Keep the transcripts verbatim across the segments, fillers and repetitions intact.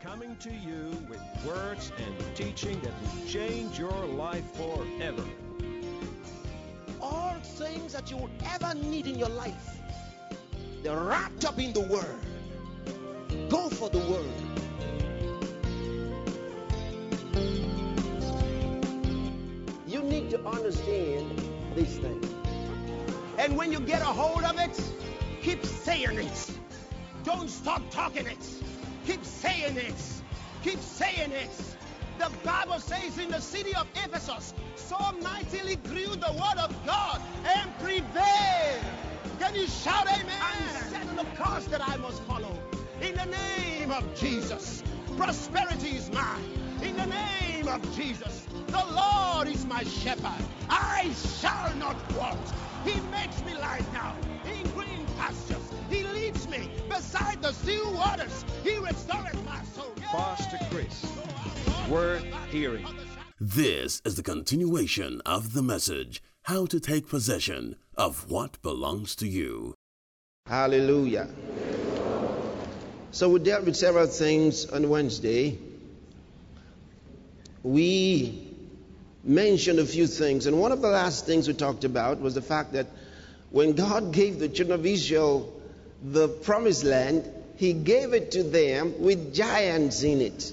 coming to you with words and teaching that will change your life forever. All things that you would ever need in your life, they're wrapped up in the Word. Go for the Word. You need to understand these things. And when you get a hold of it, keep saying it. Don't stop talking it. Keep saying it. Keep saying it. The Bible says in the city of Ephesus, so mightily grew the word of God and prevailed. Can you shout amen? I'm setting the course that I must follow. In the name of Jesus, prosperity is mine. In the name of Jesus, the Lord is my shepherd. I shall not want. He makes me lie down in green pastures. He leads me beside the still waters. He restores my soul. Pastor Chris, worth hearing. This is the continuation of the message, How to Take Possession of What Belongs to You. Hallelujah. So we dealt with several things on Wednesday. We mentioned a few things, and one of the last things we talked about was the fact that when God gave the children of Israel the promised land, He gave it to them with giants in it.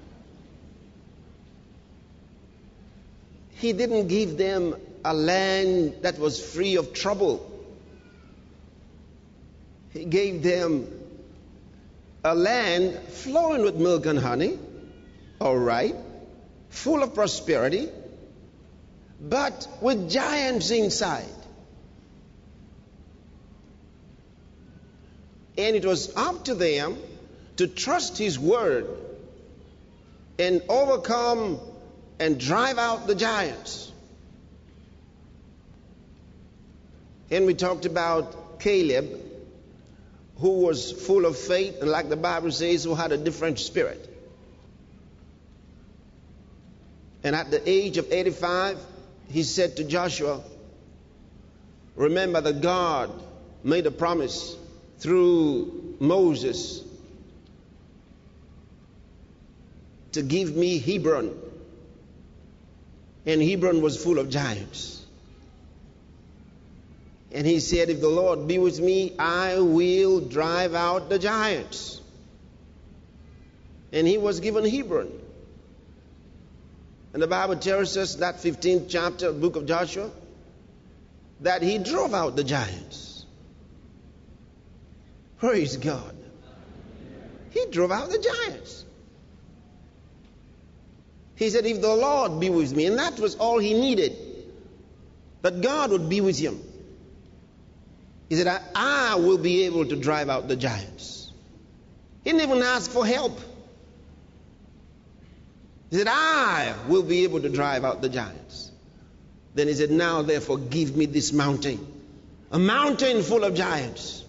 He didn't give them a land that was free of trouble. He gave them a land flowing with milk and honey, all right, full of prosperity, but with giants inside. And it was up to them to trust His word and overcome and drive out the giants. And we talked about Caleb, who was full of faith, and like the Bible says, who had a different spirit. And at the age of eighty-five, he said to Joshua, remember that God made a promise through Moses to give me Hebron. And Hebron was full of giants. And he said, if the Lord be with me, I will drive out the giants. And he was given Hebron. And the Bible tells us, that fifteenth chapter of the book of Joshua, that he drove out the giants. Praise God. He drove out the giants. He said, if the Lord be with me, and that was all he needed, that God would be with him. He said, I, I will be able to drive out the giants. He didn't even ask for help. He said, I will be able to drive out the giants. Then he said, now therefore give me this mountain. A mountain full of giants.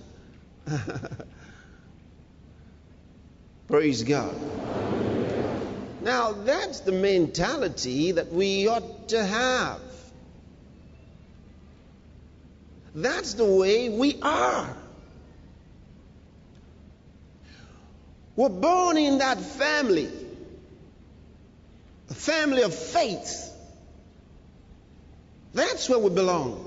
Praise God. Now that's the mentality that we ought to have. That's the way we are. We're born in that family. A family of faith. That's where we belong.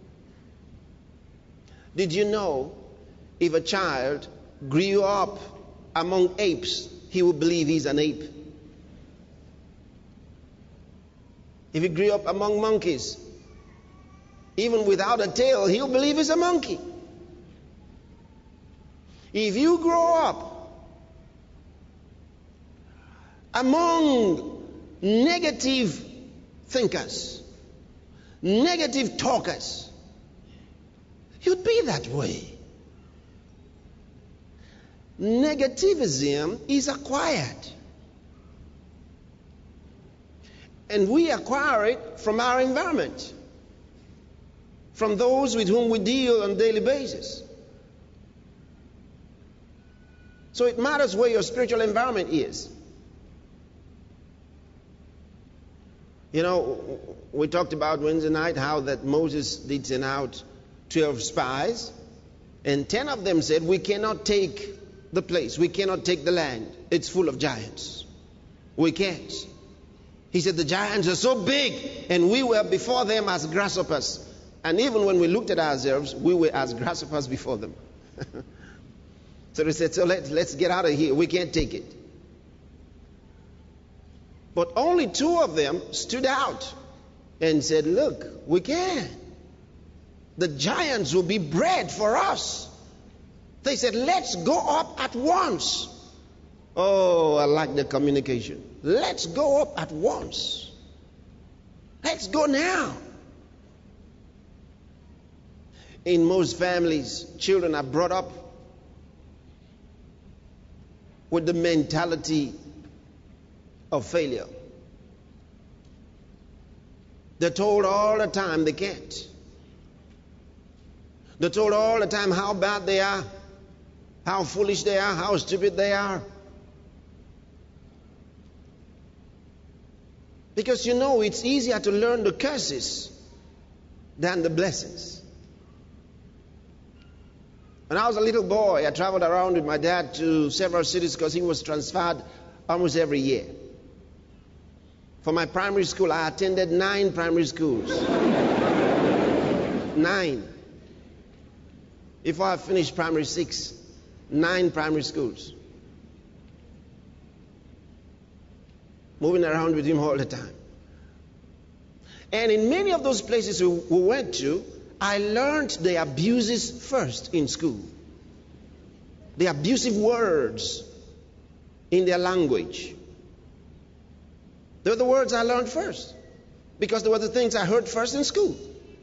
Did you know if a child grew up among apes, he would believe he's an ape? If he grew up among monkeys, even without a tail, he'll believe he's a monkey. If you grow up among negative thinkers, negative talkers, you'd be that way. Negativism is acquired. And we acquire it from our environment, from those with whom we deal on a daily basis. So it matters where your spiritual environment is. You know, we talked about Wednesday night how that Moses did send out twelve spies, and ten of them said, we cannot take the place. We cannot take the land. It's full of giants. We can't. He said the giants are so big, and we were before them as grasshoppers. And even when we looked at ourselves, we were as grasshoppers before them. So they said, so let, let's get out of here. We can't take it. But only two of them stood out and said, look, we can. The giants will be bread for us. They said, let's go up at once. Oh, I like the communication. Let's go up at once. Let's go now. In most families, children are brought up with the mentality of failure. They're told all the time they can't. They're told all the time how bad they are, how foolish they are, how stupid they are. Because you know it's easier to learn the curses than the blessings. When I was a little boy, I traveled around with my dad to several cities because he was transferred almost every year. For my primary school, I attended nine primary schools. Nine. Before I finished primary six, nine primary schools. Moving around with him all the time. And in many of those places we, we went to, I learned the abuses first in school. The abusive words in their language. They were the words I learned first. Because they were the things I heard first in school.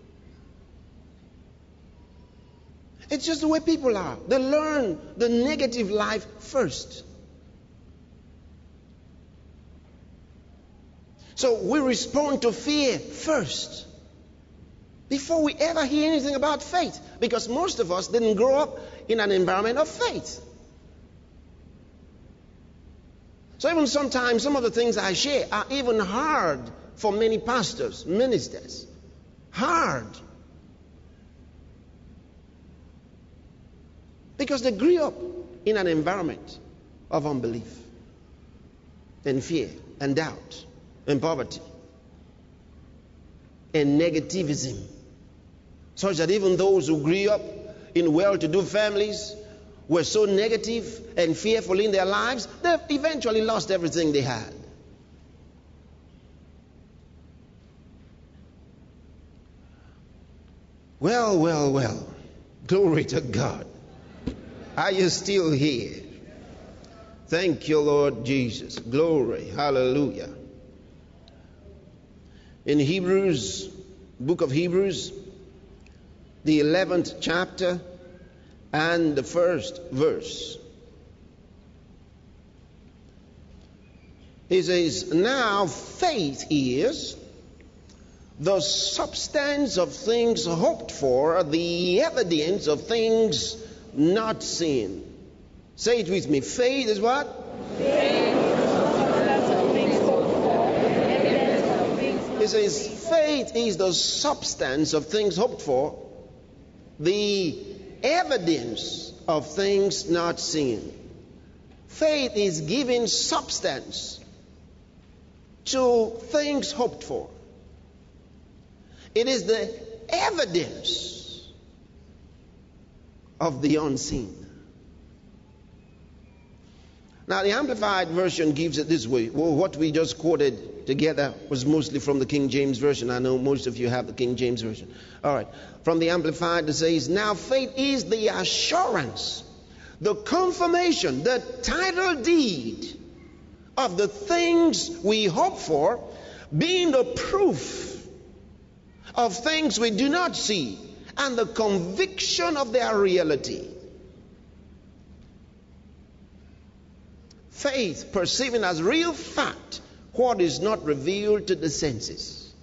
It's just the way people are. They learn the negative life first. So we respond to fear first before we ever hear anything about faith, because most of us didn't grow up in an environment of faith. So even sometimes some of the things I share are even hard for many pastors, ministers. Hard. Because they grew up in an environment of unbelief and fear and doubt and poverty and negativism, such that even those who grew up in well-to-do families were so negative and fearful in their lives, they eventually lost everything they had. Well, well, well. Glory to God. Are you still here? Thank you, Lord Jesus. Glory. Hallelujah. In Hebrews, book of Hebrews, the eleventh chapter and the first verse. It says, now faith is the substance of things hoped for, the evidence of things not seen. Say it with me. Faith is what? Faith is the substance of things hoped for, the evidence of things not seen. It says faith is the substance of things hoped for, the evidence of things not seen. Faith is giving substance to things hoped for. It is the evidence of the unseen. Now, the Amplified Version gives it this way. Well, what we just quoted together was mostly from the King James Version. I know most of you have the King James Version. All right. From the Amplified, it says, now faith is the assurance, the confirmation, the title deed of the things we hope for, being the proof of things we do not see, and the conviction of their reality. Faith, perceiving as real fact what is not revealed to the senses.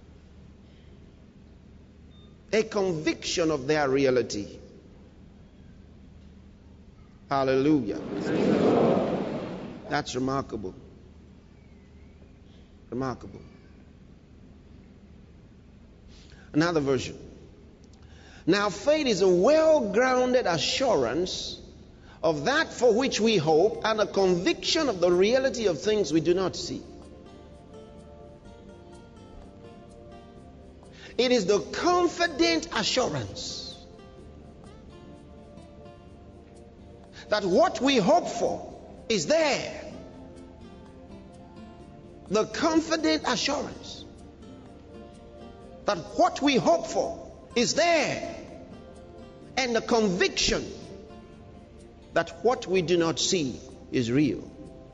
A conviction of their reality. Hallelujah. That's remarkable. Remarkable. Another version. Now faith is a well-grounded assurance of that for which we hope, and a conviction of the reality of things we do not see. It is the confident assurance that what we hope for is there. The confident assurance that what we hope for is there. And the conviction that what we do not see is real.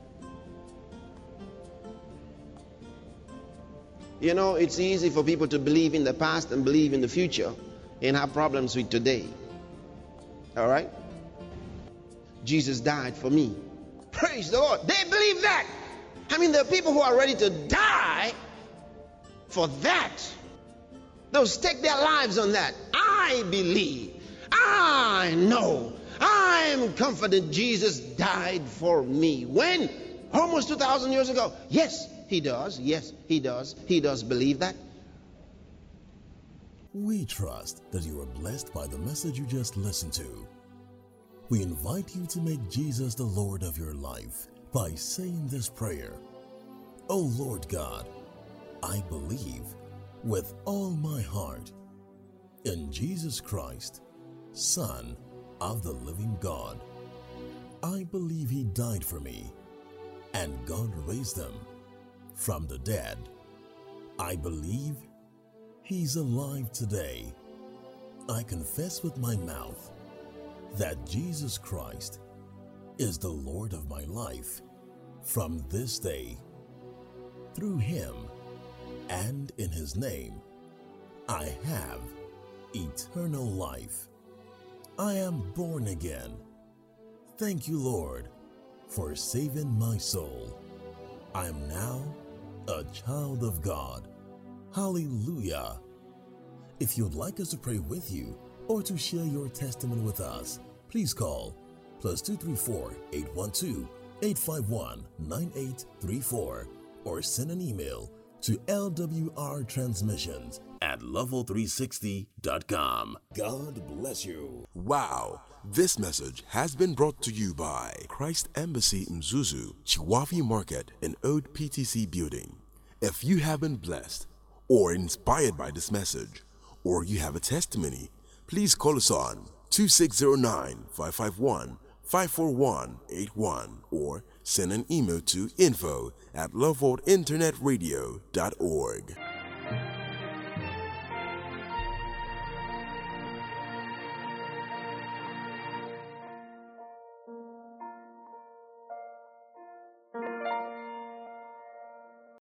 You know, it's easy for people to believe in the past and believe in the future and have problems with today. All right? Jesus died for me. Praise the Lord. They believe that. I mean, there are people who are ready to die for that. They'll stake their lives on that. I believe. I know. I'm confident Jesus died for me. When? Almost two thousand years ago. Yes, he does. Yes, he does. He does believe that. We trust that you are blessed by the message you just listened to. We invite you to make Jesus the Lord of your life by saying this prayer. Oh Lord God, I believe with all my heart in Jesus Christ, Son of the living God. I believe he died for me and God raised him from the dead. I believe he's alive today. I confess with my mouth that Jesus Christ is the Lord of my life from this day. Through him and in his name, I have eternal life. I am born again. Thank you, Lord, for saving my soul. I am now a child of God. Hallelujah. If you'd like us to pray with you or to share your testimony with us, please call plus two three four, eight one two, eight five one, nine eight three four or send an email to L W R transmissions at level three sixty dot com. God bless you. Wow. This message has been brought to you by Christ Embassy Mzuzu, Chiwafi Market and Old P T C Building. If you have been blessed or inspired by this message, or you have a testimony, please call us on two six zero nine, five five one, five four one eight one or send an email to info at loveworld internet radio dot org.